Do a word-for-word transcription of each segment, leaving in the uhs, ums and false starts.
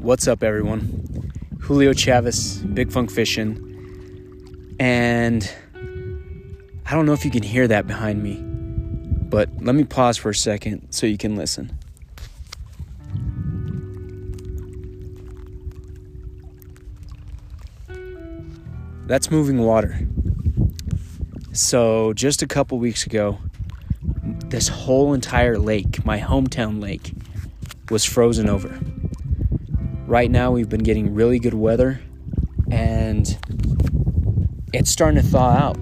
What's up, everyone? Julio Chavez, Big Funk Fishing, and I don't know if you can hear that behind me, but let me pause for a second so you can listen. That's moving water. So just a couple weeks ago, this whole entire lake, my hometown lake, was frozen over. Right now we've been getting really good weather and it's starting to thaw out.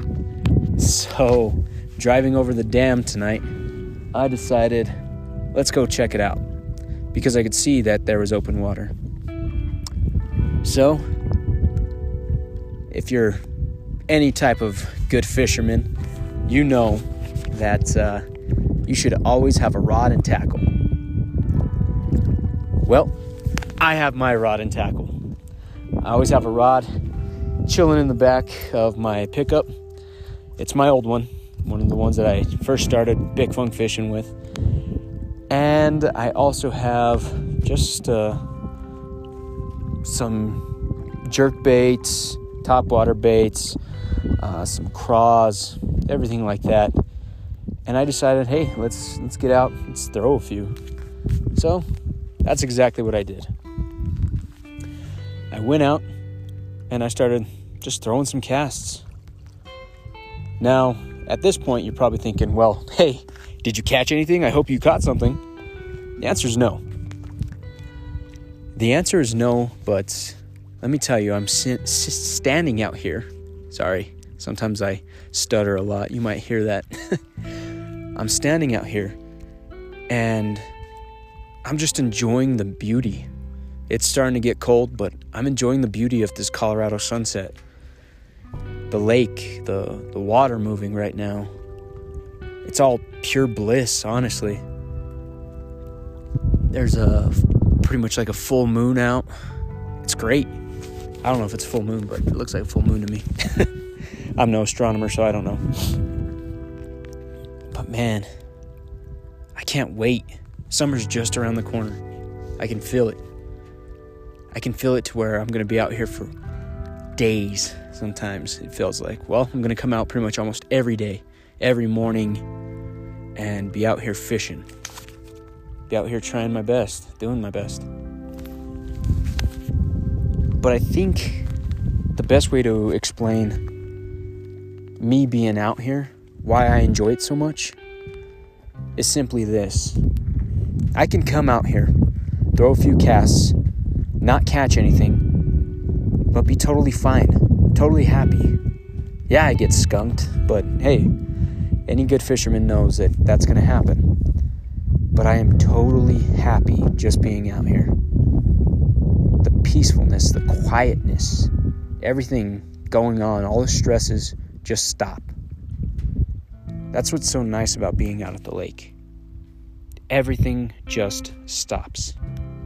So driving over the dam tonight, I decided let's go check it out because I could see that there was open water. So if you're any type of good fisherman, you know that uh, you should always have a rod and tackle. Well, I have my rod and tackle. I always have a rod chilling in the back of my pickup. It's my old one, one of the ones that I first started Big Funk fishing with. And I also have just uh, some jerk baits, topwater baits, uh, some craws, everything like that. And I decided, hey, let's let's get out, let's throw a few. So that's exactly what I did. I went out and I started just throwing some casts. Now, at this point, you're probably thinking, well, hey, did you catch anything? I hope you caught something. The answer is no. The answer is no, but let me tell you, I'm si- standing out here. Sorry, sometimes I stutter a lot. You might hear that. I'm standing out here and I'm just enjoying the beauty. It's starting to get cold, but I'm enjoying the beauty of this Colorado sunset. The lake, the, the water moving right now. It's all pure bliss, honestly. There's a pretty much like a full moon out. It's great. I don't know if it's a full moon, but it looks like a full moon to me. I'm no astronomer, so I don't know. But man, I can't wait. Summer's just around the corner. I can feel it. I can feel it to where I'm going to be out here for days. Sometimes it feels like, well, I'm going to come out pretty much almost every day, every morning, and be out here fishing. Be out here trying my best, doing my best. But I think the best way to explain me being out here, why I enjoy it so much, is simply this. I can come out here, throw a few casts, not catch anything, but be totally fine, totally happy. Yeah, I get skunked, but hey, any good fisherman knows that that's going to happen. But I am totally happy just being out here. The peacefulness, the quietness, everything going on, all the stresses just stop. That's what's so nice about being out at the lake. Everything just stops.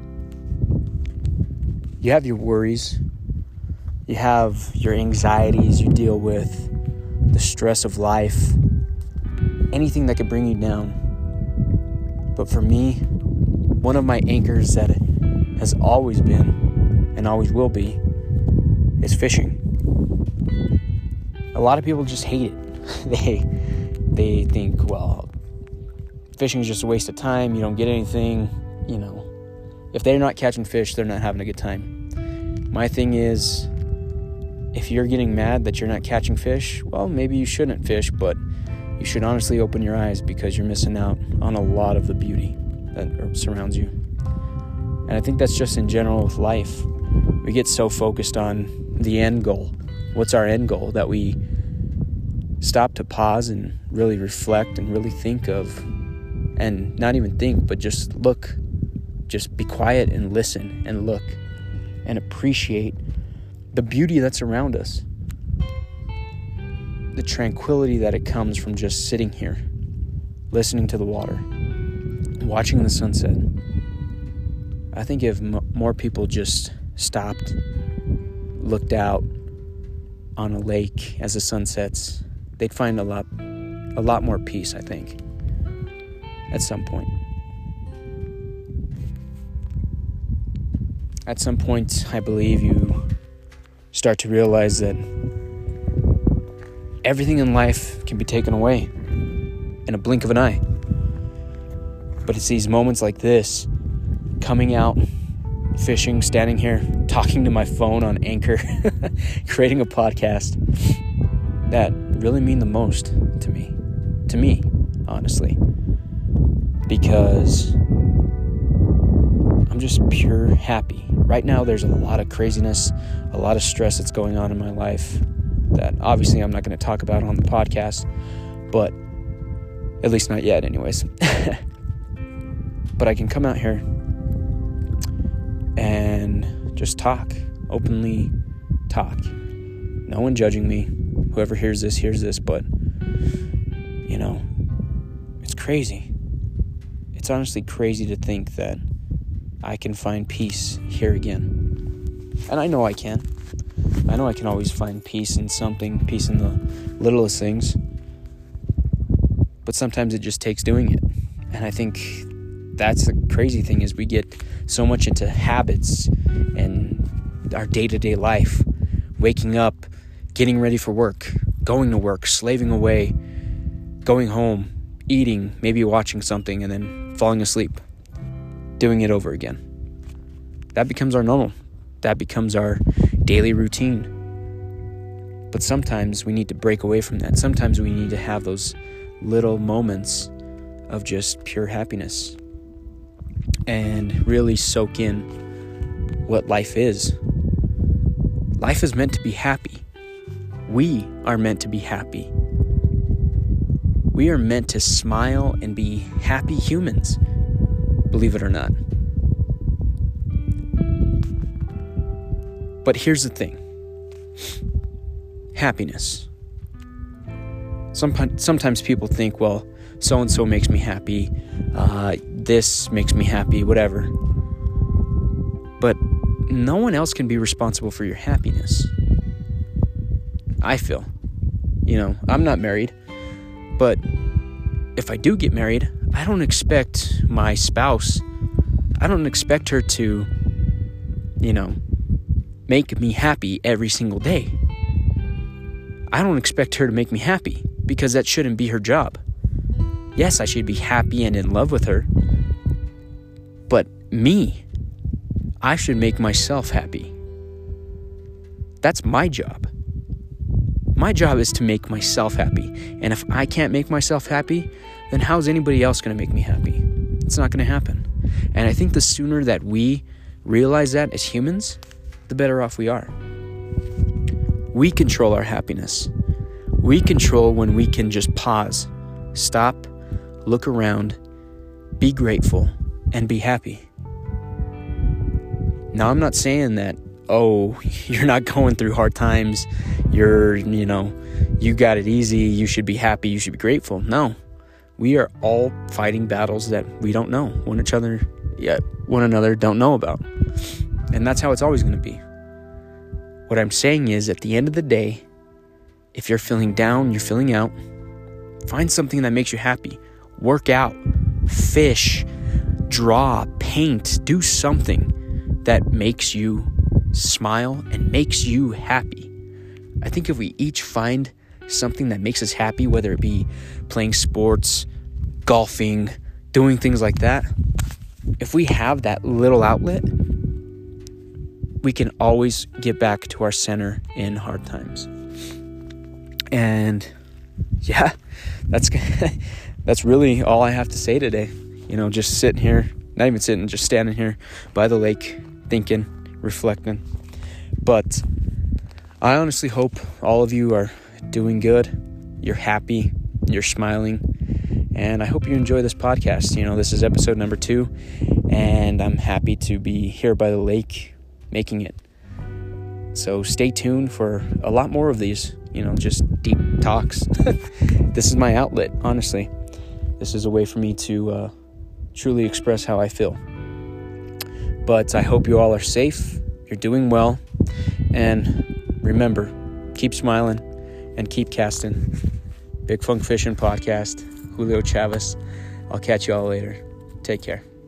You have your worries, you have your anxieties you deal with, the stress of life, anything that could bring you down. But for me, one of my anchors that has always been and always will be is fishing. A lot of people just hate it. they they think, well, fishing is just a waste of time, you don't get anything, you know. If they're not catching fish, they're not having a good time. My thing is, if you're getting mad that you're not catching fish, well, maybe you shouldn't fish, but you should honestly open your eyes because you're missing out on a lot of the beauty that surrounds you. And I think that's just in general with life. We get so focused on the end goal. What's our end goal? That we stop to pause and really reflect and really think of, and not even think, but just look. Just be quiet and listen and look and appreciate the beauty that's around us. The tranquility that it comes from just sitting here, listening to the water, watching the sunset. I think if m- more people just stopped, looked out on a lake as the sun sets, they'd find a lot, a lot more peace, I think, at some point. at some point, I believe you start to realize that everything in life can be taken away in a blink of an eye. But it's these moments like this, coming out, fishing, standing here, talking to my phone on Anchor, creating a podcast, that really mean the most to me. To me, honestly. Because I'm just pure happy. Right now, there's a lot of craziness, a lot of stress that's going on in my life that obviously I'm not going to talk about on the podcast, but at least not yet anyways. But I can come out here and just talk, openly talk. No one judging me. Whoever hears this, hears this, but, you know, it's crazy. It's honestly crazy to think that I can find peace here again. And I know I can. I know I can always find peace in something, peace in the littlest things. But sometimes it just takes doing it. And I think that's the crazy thing, is we get so much into habits and our day-to-day life, waking up, getting ready for work, going to work, slaving away, going home, eating, maybe watching something, and then falling asleep, doing it over again. That becomes our normal. That becomes our daily routine. But sometimes we need to break away from that. Sometimes we need to have those little moments of just pure happiness and really soak in what life is. Life is meant to be happy. We are meant to be happy. We are meant to smile and be happy humans, believe it or not. But here's the thing. Happiness. Some, sometimes people think, well, so-and-so makes me happy, uh, this makes me happy, whatever. But no one else can be responsible for your happiness. I feel. You know, I'm not married, but if I do get married, I don't expect my spouse, I don't expect her to, you know, make me happy every single day. I don't expect her to make me happy, because that shouldn't be her job. Yes, I should be happy and in love with her, but me, I should make myself happy. That's my job. My job is to make myself happy. And if I can't make myself happy, then how's anybody else going to make me happy? It's not going to happen. And I think the sooner that we realize that as humans, the better off we are. We control our happiness. We control when we can just pause, stop, look around, be grateful, and be happy. Now, I'm not saying that, oh, you're not going through hard times, you're, you know, you got it easy, you should be happy, you should be grateful. No, we are all fighting battles that we don't know, one each other, yeah, one another don't know about. And that's how it's always going to be. What I'm saying is, at the end of the day, if you're feeling down, you're feeling out, find something that makes you happy. Work out, fish, draw, paint, do something that makes you smile and makes you happy. I think if we each find something that makes us happy, whether it be playing sports, golfing, doing things like that, if we have that little outlet, we can always get back to our center in hard times. And yeah, that's that's really all I have to say today. You know, just sitting here, not even sitting, just standing here by the lake, thinking, reflecting. But I honestly hope all of you are doing good. You're happy. You're smiling. And I hope you enjoy this podcast. You know, this is episode number two, and I'm happy to be here by the lake making it. So stay tuned for a lot more of these, you know, just deep talks. This is my outlet, honestly. This is a way for me to uh, truly express how I feel. But I hope you all are safe, you're doing well, and remember, keep smiling and keep casting. Big Funk Fishing Podcast, Julio Chavez. I'll catch you all later. Take care.